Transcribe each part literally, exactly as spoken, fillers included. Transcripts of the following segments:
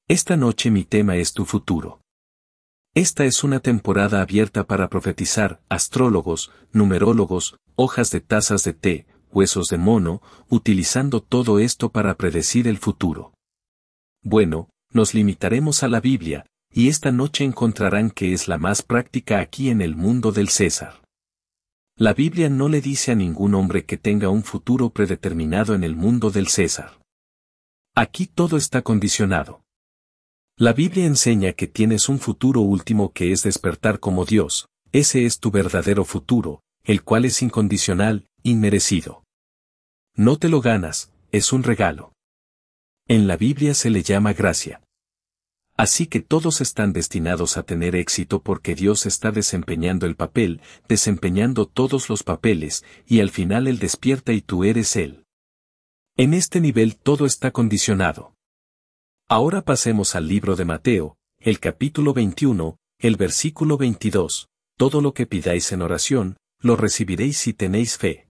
Esta noche mi tema es tu futuro. Esta es una temporada abierta para profetizar, astrólogos, numerólogos, hojas de tazas de té, huesos de mono, utilizando todo esto para predecir el futuro. Bueno, nos limitaremos a la Biblia, y esta noche encontrarán que es la más práctica aquí en el mundo del César. La Biblia no le dice a ningún hombre que tenga un futuro predeterminado en el mundo del César. Aquí todo está condicionado. La Biblia enseña que tienes un futuro último que es despertar como Dios, ese es tu verdadero futuro, el cual es incondicional, inmerecido. No te lo ganas, es un regalo. En la Biblia se le llama gracia. Así que todos están destinados a tener éxito porque Dios está desempeñando el papel, desempeñando todos los papeles, y al final Él despierta y tú eres Él. En este nivel todo está condicionado. Ahora pasemos al libro de Mateo, el capítulo veintiuno, el versículo veintidós, todo lo que pidáis en oración, lo recibiréis si tenéis fe.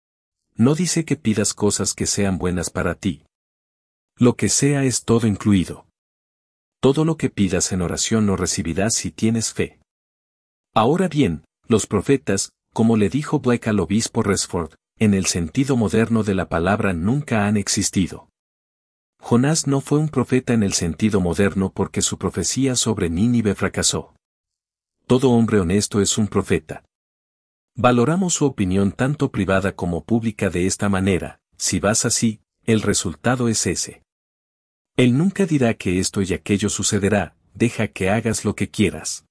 No dice que pidas cosas que sean buenas para ti. Lo que sea es todo incluido. Todo lo que pidas en oración lo recibirás si tienes fe. Ahora bien, los profetas, como le dijo Blake al obispo Resford, en el sentido moderno de la palabra nunca han existido. Jonás no fue un profeta en el sentido moderno porque su profecía sobre Nínive fracasó. Todo hombre honesto es un profeta. Valoramos su opinión tanto privada como pública de esta manera, si vas así, el resultado es ese. Él nunca dirá que esto y aquello sucederá, deja que hagas lo que quieras.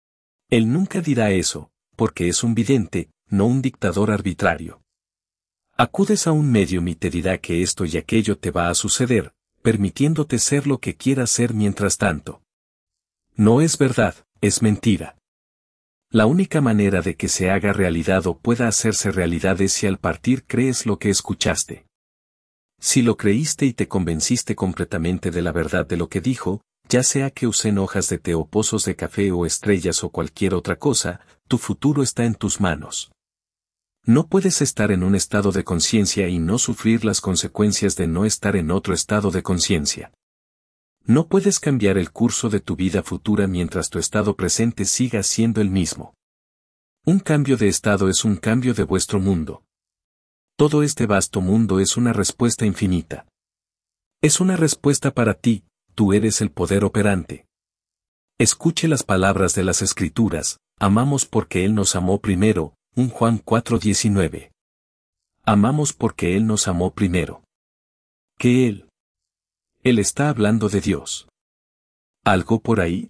Él nunca dirá eso, porque es un vidente, no un dictador arbitrario. Acudes a un medium y te dirá que esto y aquello te va a suceder, permitiéndote ser lo que quieras ser mientras tanto. No es verdad, es mentira. La única manera de que se haga realidad o pueda hacerse realidad es si al partir crees lo que escuchaste. Si lo creíste y te convenciste completamente de la verdad de lo que dijo, ya sea que usen hojas de té o pozos de café o estrellas o cualquier otra cosa, tu futuro está en tus manos. No puedes estar en un estado de conciencia y no sufrir las consecuencias de no estar en otro estado de conciencia. No puedes cambiar el curso de tu vida futura mientras tu estado presente siga siendo el mismo. Un cambio de estado es un cambio de vuestro mundo. Todo este vasto mundo es una respuesta infinita. Es una respuesta para ti, tú eres el poder operante. Escuche las palabras de las Escrituras, amamos porque Él nos amó primero, un Juan cuatro diecinueve. Amamos porque Él nos amó primero. ¿Qué Él? Él está hablando de Dios. ¿Algo por ahí?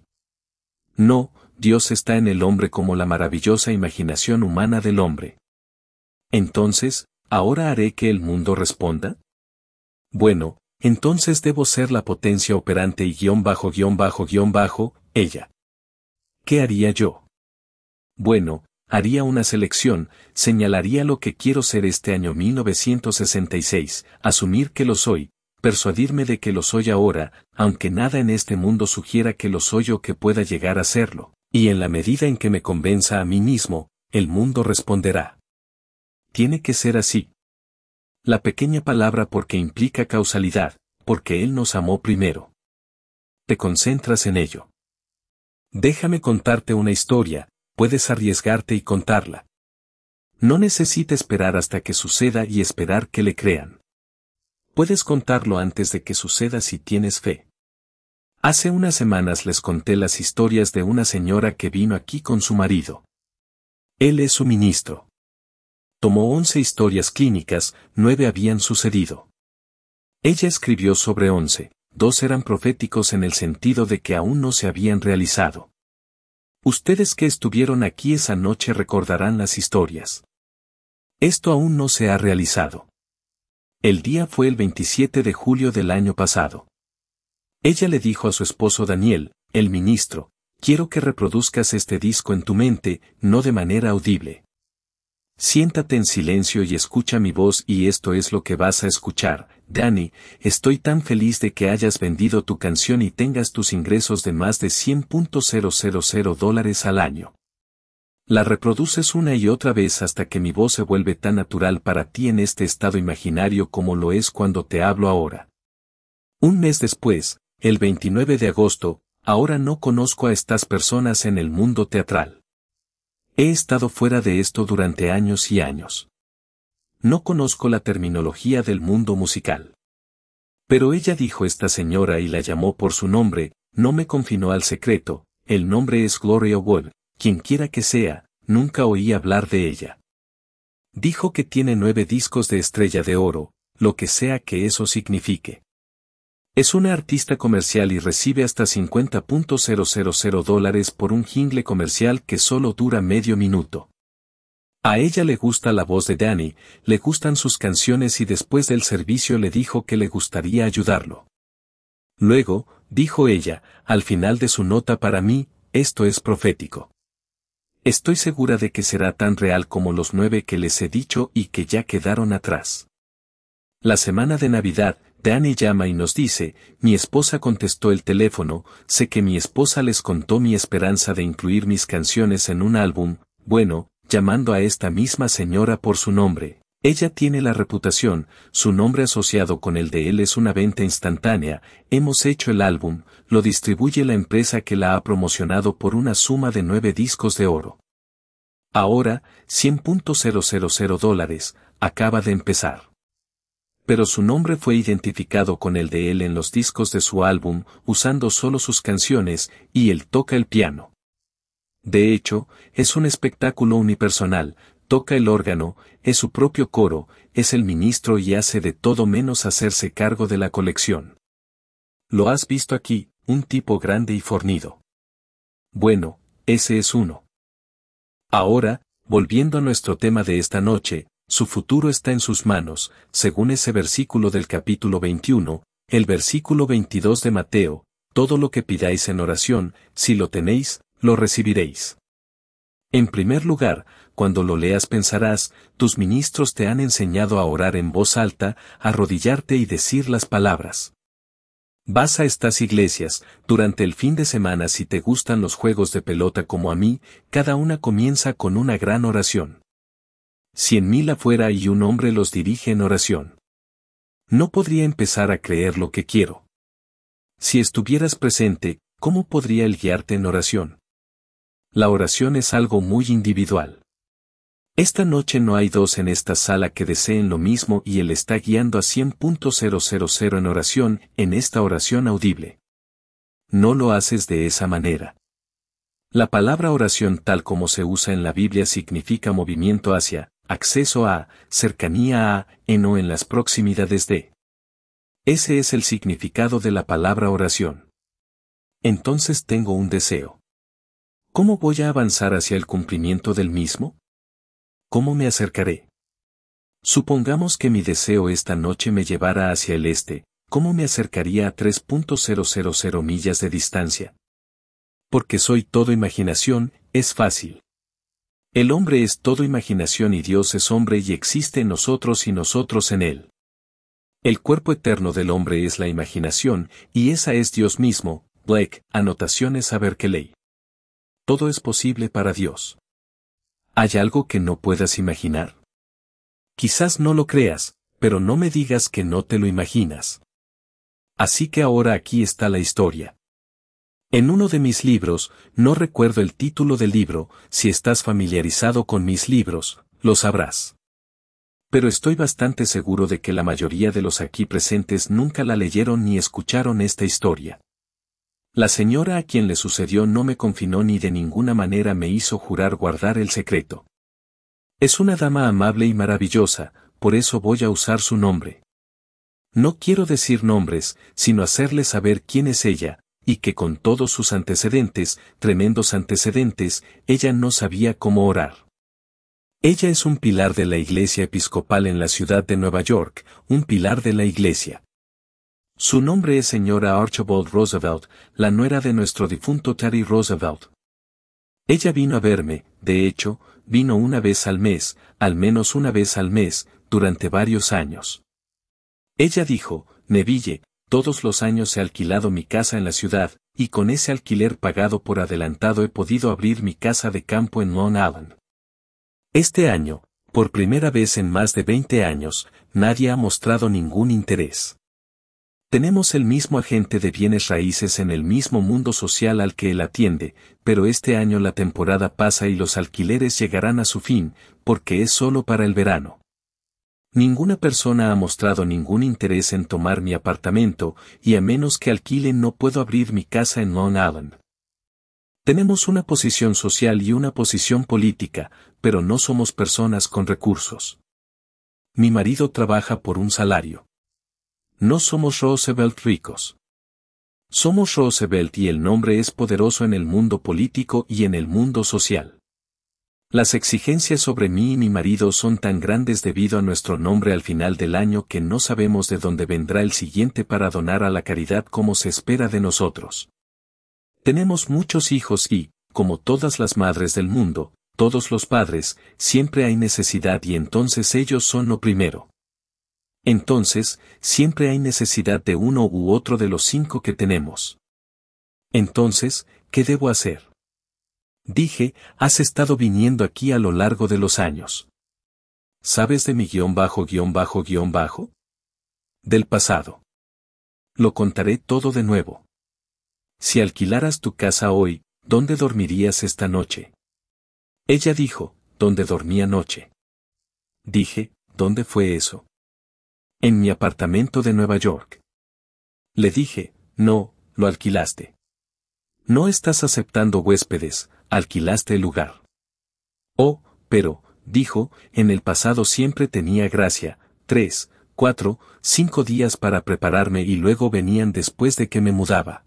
No, Dios está en el hombre como la maravillosa imaginación humana del hombre. Entonces, ¿ahora haré que el mundo responda? Bueno, entonces debo ser la potencia operante y guión bajo guión bajo guión bajo, ella. ¿Qué haría yo? Bueno, haría una selección, señalaría lo que quiero ser este año mil novecientos sesenta y seis, asumir que lo soy, persuadirme de que lo soy ahora, aunque nada en este mundo sugiera que lo soy o que pueda llegar a serlo, y en la medida en que me convenza a mí mismo, el mundo responderá. Tiene que ser así. La pequeña palabra porque implica causalidad, porque Él nos amó primero. Te concentras en ello. Déjame contarte una historia, puedes arriesgarte y contarla. No necesita esperar hasta que suceda y esperar que le crean. Puedes contarlo antes de que suceda si tienes fe. Hace unas semanas les conté las historias de una señora que vino aquí con su marido. Él es su ministro. Tomó once historias clínicas, nueve habían sucedido. Ella escribió sobre once, dos eran proféticos en el sentido de que aún no se habían realizado. Ustedes que estuvieron aquí esa noche recordarán las historias. Esto aún no se ha realizado. El día fue el veintisiete de julio del año pasado. Ella le dijo a su esposo Daniel, el ministro, quiero que reproduzcas este disco en tu mente, no de manera audible. Siéntate en silencio y escucha mi voz y esto es lo que vas a escuchar. Dani, estoy tan feliz de que hayas vendido tu canción y tengas tus ingresos de más de cien mil dólares al año. La reproduces una y otra vez hasta que mi voz se vuelve tan natural para ti en este estado imaginario como lo es cuando te hablo ahora. Un mes después, el veintinueve de agosto, ahora no conozco a estas personas en el mundo teatral. He estado fuera de esto durante años y años. No conozco la terminología del mundo musical. Pero ella dijo esta señora y la llamó por su nombre, no me confinó al secreto, el nombre es Gloria Wood, quienquiera que sea, nunca oí hablar de ella. Dijo que tiene nueve discos de estrella de oro, lo que sea que eso signifique. Es una artista comercial y recibe hasta cincuenta mil dólares por un jingle comercial que solo dura medio minuto. A ella le gusta la voz de Danny, le gustan sus canciones y después del servicio le dijo que le gustaría ayudarlo. Luego, dijo ella, al final de su nota para mí, esto es profético. Estoy segura de que será tan real como los nueve que les he dicho y que ya quedaron atrás. La semana de Navidad, Danny llama y nos dice, mi esposa contestó el teléfono, sé que mi esposa les contó mi esperanza de incluir mis canciones en un álbum, bueno, llamando a esta misma señora por su nombre. Ella tiene la reputación, su nombre asociado con el de él es una venta instantánea, hemos hecho el álbum, lo distribuye la empresa que la ha promocionado por una suma de nueve discos de oro. Ahora, cien mil dólares, acaba de empezar. Pero su nombre fue identificado con el de él en los discos de su álbum, usando solo sus canciones, y él toca el piano. De hecho, es un espectáculo unipersonal, toca el órgano, es su propio coro, es el ministro y hace de todo menos hacerse cargo de la colección. Lo has visto aquí, un tipo grande y fornido. Bueno, ese es uno. Ahora, volviendo a nuestro tema de esta noche, su futuro está en sus manos, según ese versículo del capítulo veintiuno, el versículo veintidós de Mateo, todo lo que pidáis en oración, si lo tenéis, lo recibiréis. En primer lugar, cuando lo leas pensarás, tus ministros te han enseñado a orar en voz alta, a arrodillarte y decir las palabras. Vas a estas iglesias, durante el fin de semana si te gustan los juegos de pelota como a mí, cada una comienza con una gran oración. Cien mil afuera y un hombre los dirige en oración. No podría empezar a creer lo que quiero. Si estuvieras presente, ¿cómo podría él guiarte en oración? La oración es algo muy individual. Esta noche no hay dos en esta sala que deseen lo mismo y él está guiando a cien mil en oración, en esta oración audible. No lo haces de esa manera. La palabra oración tal como se usa en la Biblia significa movimiento hacia, acceso a, cercanía a, en o en las proximidades de. Ese es el significado de la palabra oración. Entonces tengo un deseo. ¿Cómo voy a avanzar hacia el cumplimiento del mismo? ¿Cómo me acercaré? Supongamos que mi deseo esta noche me llevara hacia el este, ¿cómo me acercaría a tres mil millas de distancia? Porque soy todo imaginación, es fácil. El hombre es todo imaginación y Dios es hombre y existe en nosotros y nosotros en él. El cuerpo eterno del hombre es la imaginación, y esa es Dios mismo. Blake, anotaciones a Berkeley. Todo es posible para Dios. ¿Hay algo que no puedas imaginar? Quizás no lo creas, pero no me digas que no te lo imaginas. Así que ahora aquí está la historia. En uno de mis libros, no recuerdo el título del libro, si estás familiarizado con mis libros, lo sabrás. Pero estoy bastante seguro de que la mayoría de los aquí presentes nunca la leyeron ni escucharon esta historia. La señora a quien le sucedió no me confinó ni de ninguna manera me hizo jurar guardar el secreto. Es una dama amable y maravillosa, por eso voy a usar su nombre. No quiero decir nombres, sino hacerle saber quién es ella, y que con todos sus antecedentes, tremendos antecedentes, ella no sabía cómo orar. Ella es un pilar de la Iglesia Episcopal en la ciudad de Nueva York, un pilar de la Iglesia. Su nombre es señora Archibald Roosevelt, la nuera de nuestro difunto Teddy Roosevelt. Ella vino a verme, de hecho, vino una vez al mes, al menos una vez al mes, durante varios años. Ella dijo, Neville, todos los años he alquilado mi casa en la ciudad, y con ese alquiler pagado por adelantado he podido abrir mi casa de campo en Long Island. Este año, por primera vez en más de veinte años, nadie ha mostrado ningún interés. Tenemos el mismo agente de bienes raíces en el mismo mundo social al que él atiende, pero este año la temporada pasa y los alquileres llegarán a su fin, porque es solo para el verano. Ninguna persona ha mostrado ningún interés en tomar mi apartamento, y a menos que alquilen no puedo abrir mi casa en Long Island. Tenemos una posición social y una posición política, pero no somos personas con recursos. Mi marido trabaja por un salario. No somos Roosevelt ricos. Somos Roosevelt y el nombre es poderoso en el mundo político y en el mundo social. Las exigencias sobre mí y mi marido son tan grandes debido a nuestro nombre al final del año que no sabemos de dónde vendrá el siguiente para donar a la caridad como se espera de nosotros. Tenemos muchos hijos y, como todas las madres del mundo, todos los padres, siempre hay necesidad y entonces ellos son lo primero. Entonces, siempre hay necesidad de uno u otro de los cinco que tenemos. Entonces, ¿qué debo hacer? Dije, has estado viniendo aquí a lo largo de los años. ¿Sabes de mi guión bajo guión bajo guión bajo? Del pasado. Lo contaré todo de nuevo. Si alquilaras tu casa hoy, ¿dónde dormirías esta noche? Ella dijo, ¿dónde dormí anoche? Dije, ¿dónde fue eso? En mi apartamento de Nueva York. Le dije, no, lo alquilaste. No estás aceptando huéspedes, alquilaste el lugar. Oh, pero, dijo, en el pasado siempre tenía gracia, tres, cuatro, cinco días para prepararme y luego venían después de que me mudaba.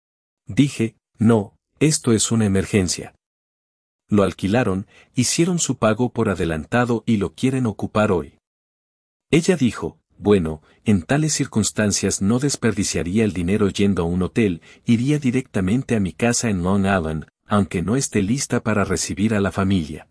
Dije, no, esto es una emergencia. Lo alquilaron, hicieron su pago por adelantado y lo quieren ocupar hoy. Ella dijo, bueno, en tales circunstancias no desperdiciaría el dinero yendo a un hotel, iría directamente a mi casa en Long Island, aunque no esté lista para recibir a la familia.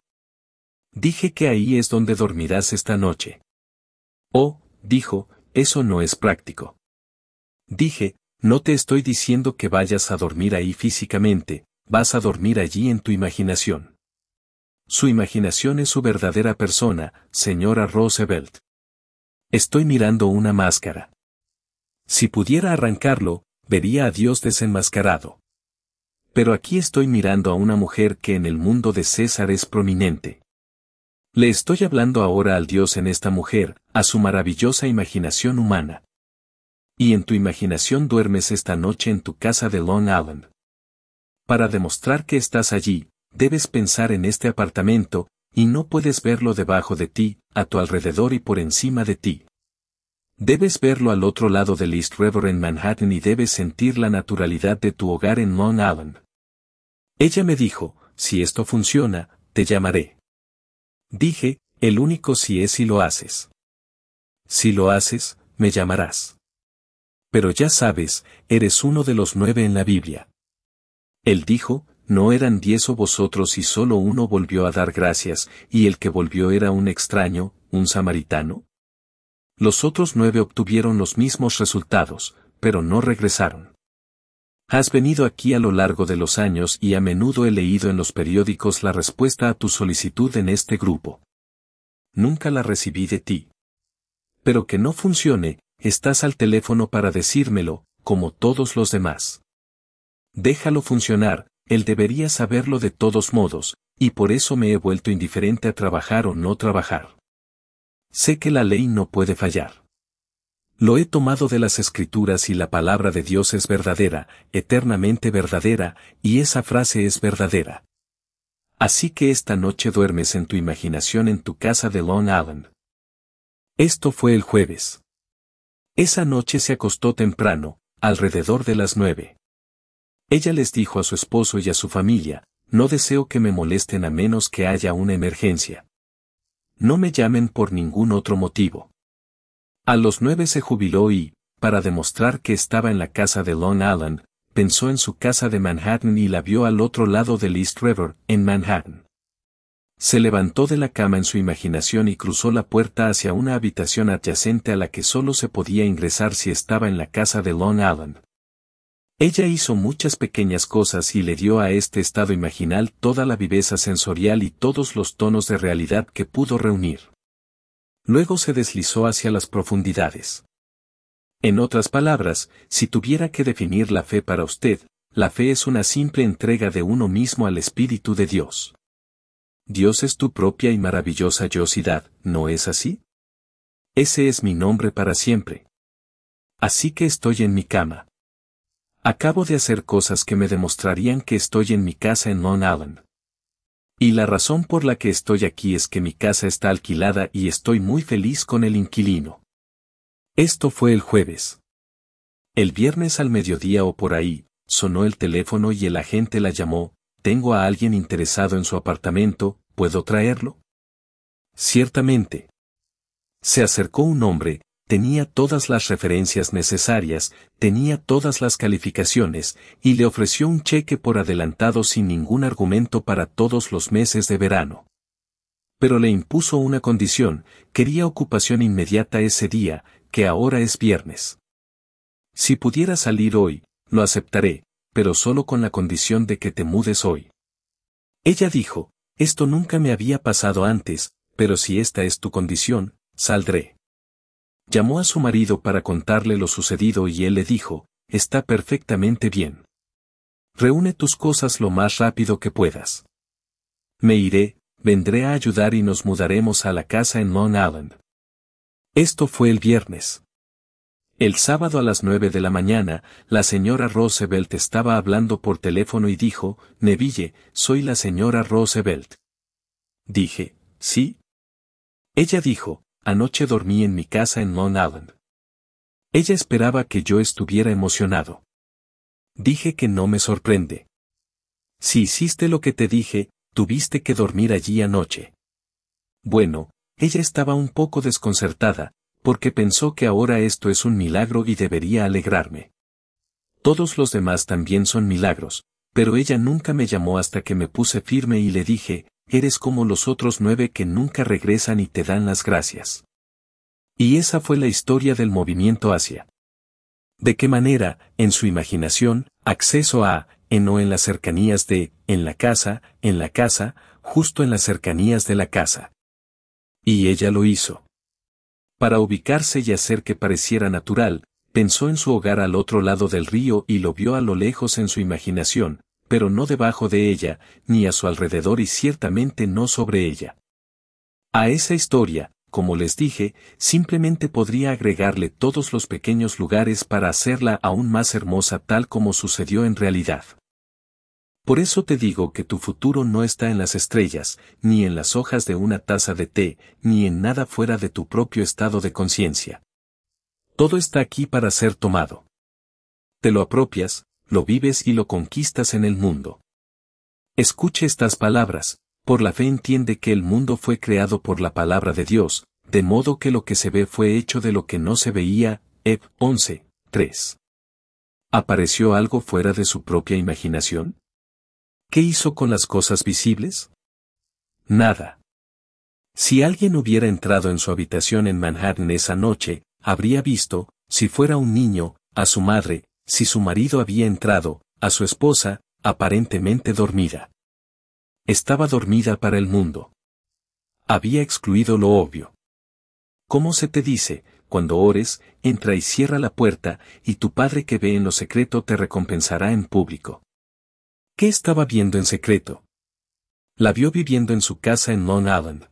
Dije que ahí es donde dormirás esta noche. Oh, dijo, eso no es práctico. Dije, no te estoy diciendo que vayas a dormir ahí físicamente, vas a dormir allí en tu imaginación. Su imaginación es su verdadera persona, señora Roosevelt. Estoy mirando una máscara. Si pudiera arrancarlo, vería a Dios desenmascarado. Pero aquí estoy mirando a una mujer que en el mundo de César es prominente. Le estoy hablando ahora al Dios en esta mujer, a su maravillosa imaginación humana. Y en tu imaginación duermes esta noche en tu casa de Long Island. Para demostrar que estás allí, debes pensar en este apartamento, y no puedes verlo debajo de ti, a tu alrededor y por encima de ti. Debes verlo al otro lado del East River en Manhattan y debes sentir la naturalidad de tu hogar en Long Island. Ella me dijo, si esto funciona, te llamaré. Dije, el único si es si lo haces. Si lo haces, me llamarás. Pero ya sabes, eres uno de los nueve en la Biblia. Él dijo, ¿no eran diez o vosotros y solo uno volvió a dar gracias, y el que volvió era un extraño, un samaritano? Los otros nueve obtuvieron los mismos resultados, pero no regresaron. Has venido aquí a lo largo de los años y a menudo he leído en los periódicos la respuesta a tu solicitud en este grupo. Nunca la recibí de ti. Pero que no funcione, estás al teléfono para decírmelo, como todos los demás. Déjalo funcionar, él debería saberlo de todos modos, y por eso me he vuelto indiferente a trabajar o no trabajar. Sé que la ley no puede fallar. Lo he tomado de las Escrituras y la palabra de Dios es verdadera, eternamente verdadera, y esa frase es verdadera. Así que esta noche duermes en tu imaginación en tu casa de Long Island. Esto fue el jueves. Esa noche se acostó temprano, alrededor de las nueve. Ella les dijo a su esposo y a su familia, no deseo que me molesten a menos que haya una emergencia. No me llamen por ningún otro motivo. A los nueve se jubiló y, para demostrar que estaba en la casa de Long Island, pensó en su casa de Manhattan y la vio al otro lado del East River, en Manhattan. Se levantó de la cama en su imaginación y cruzó la puerta hacia una habitación adyacente a la que solo se podía ingresar si estaba en la casa de Long Island. Ella hizo muchas pequeñas cosas y le dio a este estado imaginal toda la viveza sensorial y todos los tonos de realidad que pudo reunir. Luego se deslizó hacia las profundidades. En otras palabras, si tuviera que definir la fe para usted, la fe es una simple entrega de uno mismo al Espíritu de Dios. Dios es tu propia y maravillosa yosidad, ¿no es así? Ese es mi nombre para siempre. Así que estoy en mi cama. Acabo de hacer cosas que me demostrarían que estoy en mi casa en Long Island. Y la razón por la que estoy aquí es que mi casa está alquilada y estoy muy feliz con el inquilino. Esto fue el jueves. El viernes al mediodía o por ahí, sonó el teléfono y el agente la llamó. Tengo a alguien interesado en su apartamento, ¿puedo traerlo? Ciertamente. Se acercó un hombre, tenía todas las referencias necesarias, tenía todas las calificaciones, y le ofreció un cheque por adelantado sin ningún argumento para todos los meses de verano. Pero le impuso una condición, quería ocupación inmediata ese día, que ahora es viernes. Si pudiera salir hoy, lo aceptaré, pero solo con la condición de que te mudes hoy. Ella dijo, esto nunca me había pasado antes, pero si esta es tu condición, saldré. Llamó a su marido para contarle lo sucedido y él le dijo, está perfectamente bien. Reúne tus cosas lo más rápido que puedas. Me iré, vendré a ayudar y nos mudaremos a la casa en Long Island. Esto fue el viernes. El sábado a las nueve de la mañana, la señora Roosevelt estaba hablando por teléfono y dijo, Neville, soy la señora Roosevelt. Dije, ¿sí? Ella dijo, anoche dormí en mi casa en Long Island. Ella esperaba que yo estuviera emocionado. Dije que no me sorprende. Si hiciste lo que te dije, tuviste que dormir allí anoche. Bueno, ella estaba un poco desconcertada, porque pensó que ahora esto es un milagro y debería alegrarme. Todos los demás también son milagros, pero ella nunca me llamó hasta que me puse firme y le dije, eres como los otros nueve que nunca regresan y te dan las gracias. Y esa fue la historia del movimiento Asia. ¿De qué manera, en su imaginación, acceso a, en o en las cercanías de, en la casa, en la casa, justo en las cercanías de la casa? Y ella lo hizo. Para ubicarse y hacer que pareciera natural, pensó en su hogar al otro lado del río y lo vio a lo lejos en su imaginación, pero no debajo de ella, ni a su alrededor y ciertamente no sobre ella. A esa historia, como les dije, simplemente podría agregarle todos los pequeños lugares para hacerla aún más hermosa tal como sucedió en realidad. Por eso te digo que tu futuro no está en las estrellas, ni en las hojas de una taza de té, ni en nada fuera de tu propio estado de conciencia. Todo está aquí para ser tomado. Te lo apropias, lo vives y lo conquistas en el mundo. Escuche estas palabras, por la fe entiende que el mundo fue creado por la palabra de Dios, de modo que lo que se ve fue hecho de lo que no se veía, Heb once, tres. ¿Apareció algo fuera de su propia imaginación? ¿Qué hizo con las cosas visibles? Nada. Si alguien hubiera entrado en su habitación en Manhattan esa noche, habría visto, si fuera un niño, a su madre, si su marido había entrado, a su esposa, aparentemente dormida. Estaba dormida para el mundo. Había excluido lo obvio. ¿Cómo se te dice, cuando ores, entra y cierra la puerta, y tu Padre que ve en lo secreto te recompensará en público? ¿Qué estaba viendo en secreto? La vio viviendo en su casa en Long Island.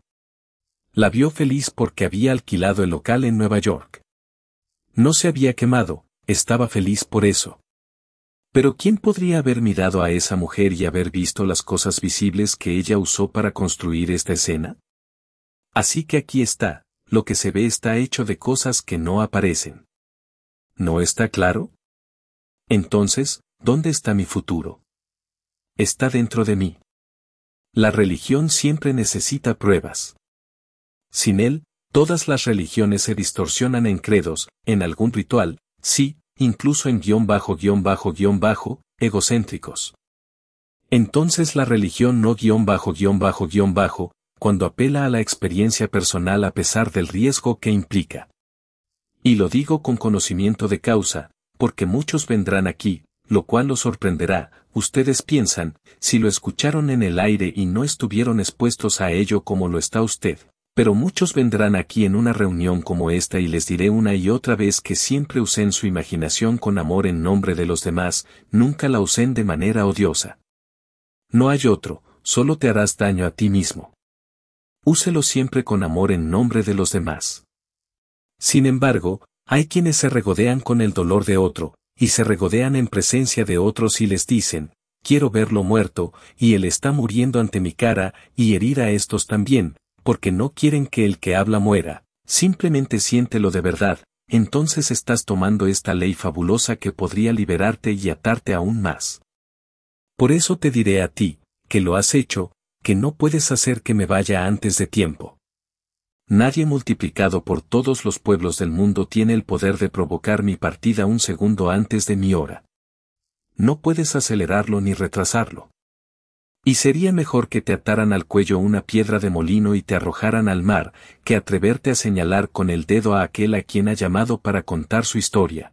La vio feliz porque había alquilado el local en Nueva York. No se había quemado, estaba feliz por eso. Pero ¿quién podría haber mirado a esa mujer y haber visto las cosas visibles que ella usó para construir esta escena? Así que aquí está, lo que se ve está hecho de cosas que no aparecen. ¿No está claro? Entonces, ¿dónde está mi futuro? Está dentro de mí. La religión siempre necesita pruebas. Sin él, todas las religiones se distorsionan en credos, en algún ritual, sí, incluso en guión bajo guión bajo guión bajo, egocéntricos. Entonces la religión no guión bajo guión bajo guión bajo, cuando apela a la experiencia personal a pesar del riesgo que implica. Y lo digo con conocimiento de causa, porque muchos vendrán aquí, lo cual los sorprenderá. Ustedes piensan, si lo escucharon en el aire y no estuvieron expuestos a ello como lo está usted, Pero muchos vendrán aquí en una reunión como esta y les diré una y otra vez que siempre usen su imaginación con amor en nombre de los demás, nunca la usen de manera odiosa. No hay otro, solo te harás daño a ti mismo. Úselo siempre con amor en nombre de los demás. Sin embargo, hay quienes se regodean con el dolor de otro, y se regodean en presencia de otros y les dicen, quiero verlo muerto, y él está muriendo ante mi cara, y herir a estos también, porque no quieren que el que habla muera, simplemente siéntelo de verdad, entonces estás tomando esta ley fabulosa que podría liberarte y atarte aún más. Por eso te diré a ti, que lo has hecho, que no puedes hacer que me vaya antes de tiempo. Nadie multiplicado por todos los pueblos del mundo tiene el poder de provocar mi partida un segundo antes de mi hora. No puedes acelerarlo ni retrasarlo. Y sería mejor que te ataran al cuello una piedra de molino y te arrojaran al mar, que atreverte a señalar con el dedo a aquel a quien ha llamado para contar su historia.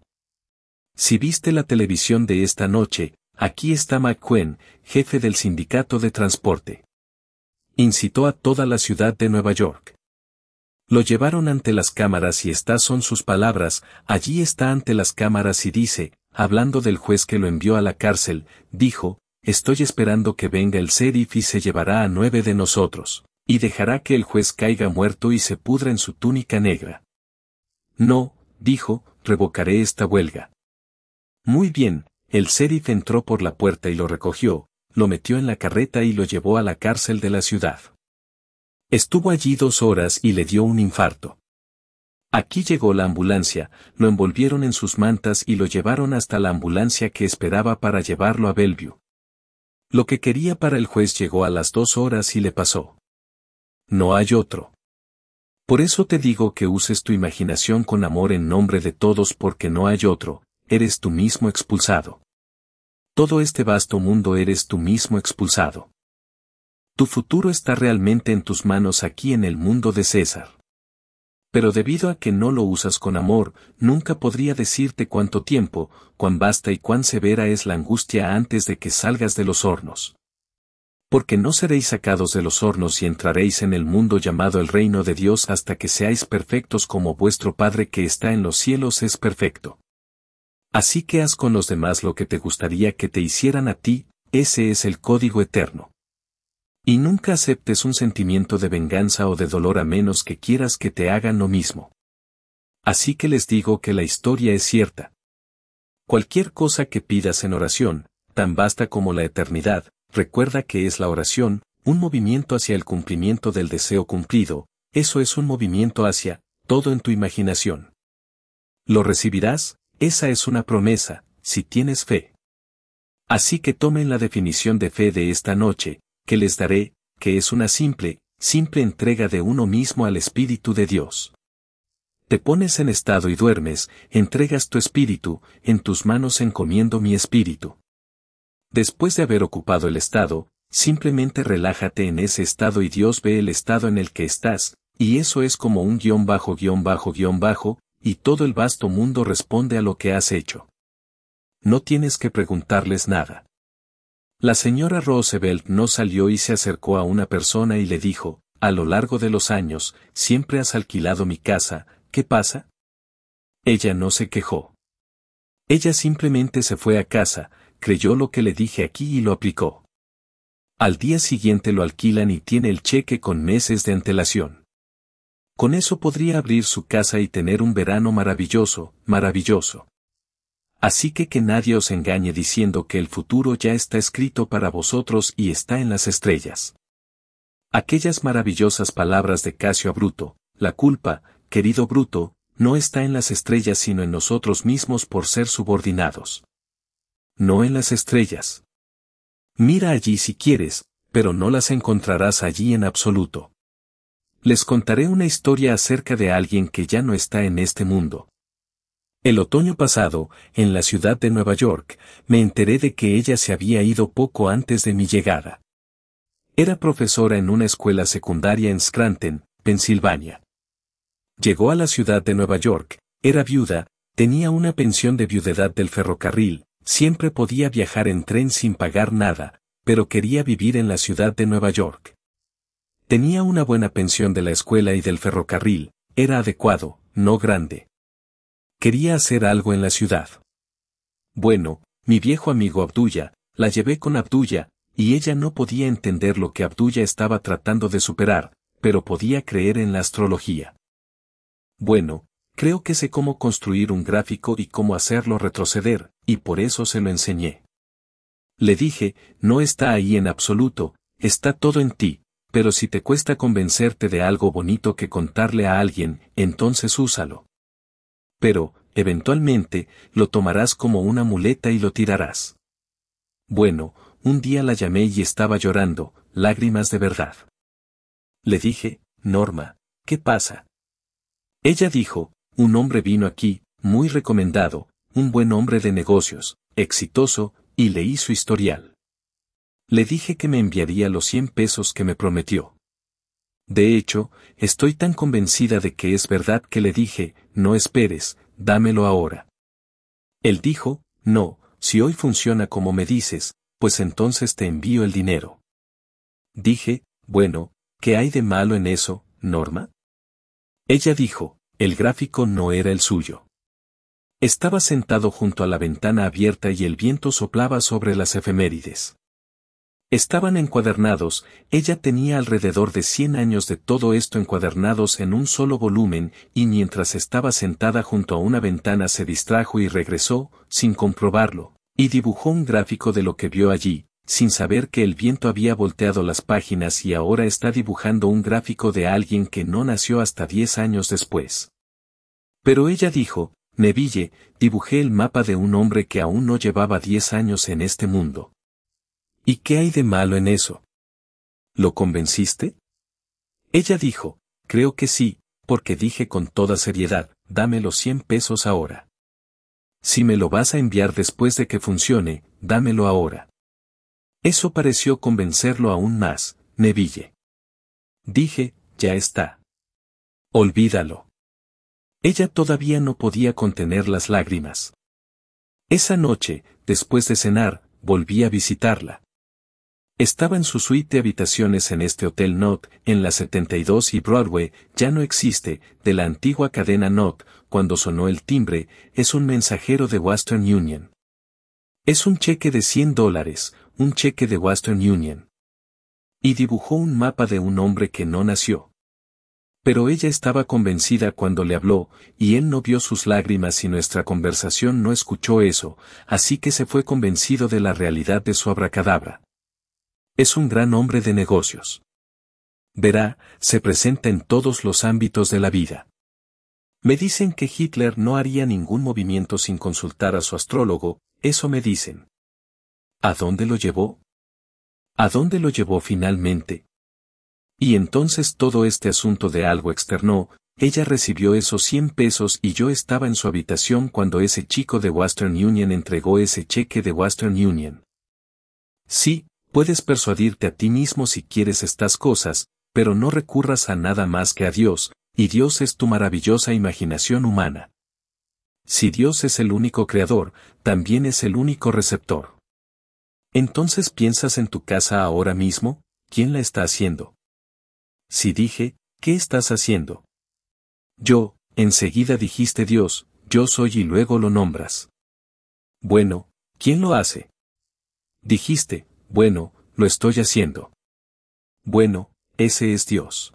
Si viste la televisión de esta noche, aquí está McQueen, jefe del sindicato de transporte. Incitó a toda la ciudad de Nueva York. Lo llevaron ante las cámaras y estas son sus palabras, allí está ante las cámaras y dice, hablando del juez que lo envió a la cárcel, dijo, estoy esperando que venga el sheriff y se llevará a nueve de nosotros, y dejará que el juez caiga muerto y se pudra en su túnica negra. No, dijo, revocaré esta huelga. Muy bien, el sheriff entró por la puerta y lo recogió, lo metió en la carreta y lo llevó a la cárcel de la ciudad. Estuvo allí dos horas y le dio un infarto. Aquí llegó la ambulancia, lo envolvieron en sus mantas y lo llevaron hasta la ambulancia que esperaba para llevarlo a Bellevue. Lo que quería para el juez llegó a las dos horas y le pasó. No hay otro. Por eso te digo que uses tu imaginación con amor en nombre de todos porque no hay otro, eres tú mismo expulsado. Todo este vasto mundo eres tú mismo expulsado. Tu futuro está realmente en tus manos aquí en el mundo de César. Pero debido a que no lo usas con amor, nunca podría decirte cuánto tiempo, cuán vasta y cuán severa es la angustia antes de que salgas de los hornos. Porque no seréis sacados de los hornos y entraréis en el mundo llamado el reino de Dios hasta que seáis perfectos como vuestro Padre que está en los cielos es perfecto. Así que haz con los demás lo que te gustaría que te hicieran a ti, ese es el código eterno. Y nunca aceptes un sentimiento de venganza o de dolor a menos que quieras que te hagan lo mismo. Así que les digo que la historia es cierta. Cualquier cosa que pidas en oración, tan vasta como la eternidad, recuerda que es la oración, un movimiento hacia el cumplimiento del deseo cumplido, eso es un movimiento hacia, todo en tu imaginación. ¿Lo recibirás? Esa es una promesa, si tienes fe. Así que tomen la definición de fe de esta noche, que les daré, que es una simple, simple entrega de uno mismo al Espíritu de Dios. Te pones en estado y duermes, entregas tu espíritu, en tus manos encomiendo mi espíritu. Después de haber ocupado el estado, simplemente relájate en ese estado y Dios ve el estado en el que estás, y eso es como un guión bajo guión bajo guión bajo, y todo el vasto mundo responde a lo que has hecho. No tienes que preguntarles nada. La señora Roosevelt no salió y se acercó a una persona y le dijo, a lo largo de los años, siempre has alquilado mi casa, ¿qué pasa? Ella no se quejó. Ella simplemente se fue a casa, creyó lo que le dije aquí y lo aplicó. Al día siguiente lo alquilan y tiene el cheque con meses de antelación. Con eso podría abrir su casa y tener un verano maravilloso, maravilloso. Así que que nadie os engañe diciendo que el futuro ya está escrito para vosotros y está en las estrellas. Aquellas maravillosas palabras de Casio a Bruto, la culpa, querido Bruto, no está en las estrellas sino en nosotros mismos por ser subordinados. No en las estrellas. Mira allí si quieres, pero no las encontrarás allí en absoluto. Les contaré una historia acerca de alguien que ya no está en este mundo. El otoño pasado, en la ciudad de Nueva York, me enteré de que ella se había ido poco antes de mi llegada. Era profesora en una escuela secundaria en Scranton, Pensilvania. Llegó a la ciudad de Nueva York, era viuda, tenía una pensión de viudedad del ferrocarril, siempre podía viajar en tren sin pagar nada, pero quería vivir en la ciudad de Nueva York. Tenía una buena pensión de la escuela y del ferrocarril, era adecuado, no grande. Quería hacer algo en la ciudad. Bueno, mi viejo amigo Abdullah, la llevé con Abdullah, y ella no podía entender lo que Abdullah estaba tratando de superar, pero podía creer en la astrología. Bueno, creo que sé cómo construir un gráfico y cómo hacerlo retroceder, y por eso se lo enseñé. Le dije, no está ahí en absoluto, está todo en ti, pero si te cuesta convencerte de algo bonito que contarle a alguien, entonces úsalo. Pero, eventualmente, lo tomarás como una muleta y lo tirarás. Bueno, un día la llamé y estaba llorando, lágrimas de verdad. Le dije, Norma, ¿qué pasa? Ella dijo, un hombre vino aquí, muy recomendado, un buen hombre de negocios, exitoso, y leí su historial. Le dije que me enviaría los cien pesos que me prometió. De hecho, estoy tan convencida de que es verdad que le dije, no esperes, dámelo ahora. Él dijo, no, si hoy funciona como me dices, pues entonces te envío el dinero. Dije, bueno, ¿qué hay de malo en eso, Norma? Ella dijo, el gráfico no era el suyo. Estaba sentado junto a la ventana abierta y el viento soplaba sobre las efemérides. Estaban encuadernados, ella tenía alrededor de cien años de todo esto encuadernados en un solo volumen, y mientras estaba sentada junto a una ventana se distrajo y regresó, sin comprobarlo, y dibujó un gráfico de lo que vio allí, sin saber que el viento había volteado las páginas y ahora está dibujando un gráfico de alguien que no nació hasta diez años después. Pero ella dijo, Neville, dibujé el mapa de un hombre que aún no llevaba diez años en este mundo. ¿Y qué hay de malo en eso? ¿Lo convenciste? Ella dijo, creo que sí, porque dije con toda seriedad, dame los cien pesos ahora. Si me lo vas a enviar después de que funcione, dámelo ahora. Eso pareció convencerlo aún más, Neville. Dije, ya está. Olvídalo. Ella todavía no podía contener las lágrimas. Esa noche, después de cenar, volví a visitarla. Estaba en su suite de habitaciones en este Hotel Knott, en la setenta y dos y Broadway, ya no existe, de la antigua cadena Knott. Cuando sonó el timbre, es un mensajero de Western Union. Es un cheque de cien dólares, un cheque de Western Union. Y dibujó un mapa de un hombre que no nació. Pero ella estaba convencida cuando le habló, y él no vio sus lágrimas y nuestra conversación no escuchó eso, así que se fue convencido de la realidad de su abracadabra. Es un gran hombre de negocios. Verá, se presenta en todos los ámbitos de la vida. Me dicen que Hitler no haría ningún movimiento sin consultar a su astrólogo, eso me dicen. ¿A dónde lo llevó? ¿A dónde lo llevó finalmente? Y entonces todo este asunto de algo externo, ella recibió esos cien pesos y yo estaba en su habitación cuando ese chico de Western Union entregó ese cheque de Western Union. Sí, puedes persuadirte a ti mismo si quieres estas cosas, pero no recurras a nada más que a Dios, y Dios es tu maravillosa imaginación humana. Si Dios es el único creador, también es el único receptor. Entonces piensas en tu casa ahora mismo, ¿quién la está haciendo? Si dije, ¿qué estás haciendo? Yo, enseguida dijiste Dios, yo soy y luego lo nombras. Bueno, ¿quién lo hace? Dijiste, bueno, lo estoy haciendo. Bueno, ese es Dios.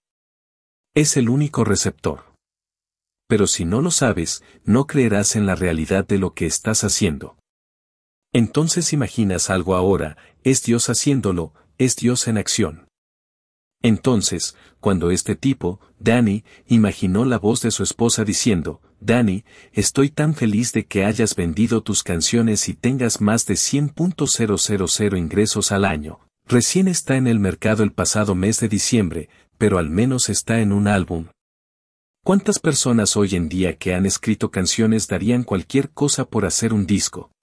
Es el único receptor. Pero si no lo sabes, no creerás en la realidad de lo que estás haciendo. Entonces imaginas algo ahora, es Dios haciéndolo, es Dios en acción. Entonces, cuando este tipo, Danny, imaginó la voz de su esposa diciendo, Danny, estoy tan feliz de que hayas vendido tus canciones y tengas más de cien mil ingresos al año. Recién está en el mercado el pasado mes de diciembre, pero al menos está en un álbum. ¿Cuántas personas hoy en día que han escrito canciones darían cualquier cosa por hacer un disco?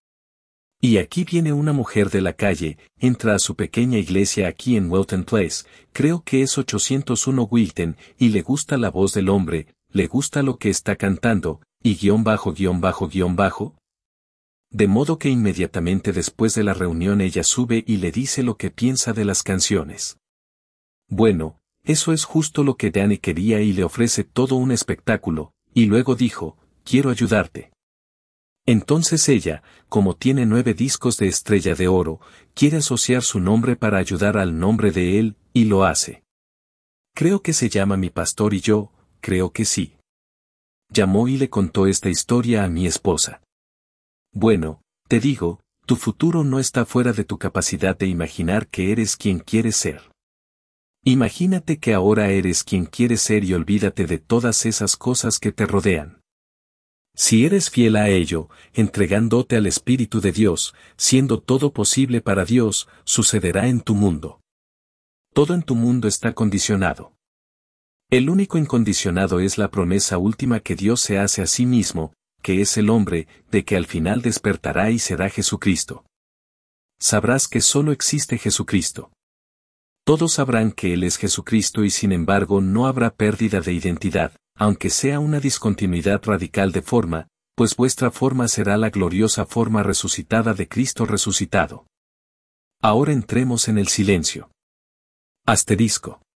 Y aquí viene una mujer de la calle, entra a su pequeña iglesia aquí en Wilton Place, creo que es ochocientos uno Wilton, y le gusta la voz del hombre, le gusta lo que está cantando, y guión bajo guión bajo guión bajo. De modo que inmediatamente después de la reunión ella sube y le dice lo que piensa de las canciones. Bueno, Eso es justo lo que Danny quería y le ofrece todo un espectáculo, y luego dijo, quiero ayudarte. Entonces ella, como tiene nueve discos de estrella de oro, quiere asociar su nombre para ayudar al nombre de él, y lo hace. Creo que se llama Mi Pastor y Yo, creo que sí. Llamó y le contó esta historia a mi esposa. Bueno, te digo, tu futuro no está fuera de tu capacidad de imaginar que eres quien quieres ser. Imagínate que ahora eres quien quieres ser y olvídate de todas esas cosas que te rodean. Si eres fiel a ello, entregándote al Espíritu de Dios, siendo todo posible para Dios, sucederá en tu mundo. Todo en tu mundo está condicionado. El único incondicionado es la promesa última que Dios se hace a sí mismo, que es el hombre, de que al final despertará y será Jesucristo. Sabrás que solo existe Jesucristo. Todos sabrán que Él es Jesucristo y sin embargo no habrá pérdida de identidad, aunque sea una discontinuidad radical de forma, pues vuestra forma será la gloriosa forma resucitada de Cristo resucitado. Ahora entremos en el silencio. Asterisco.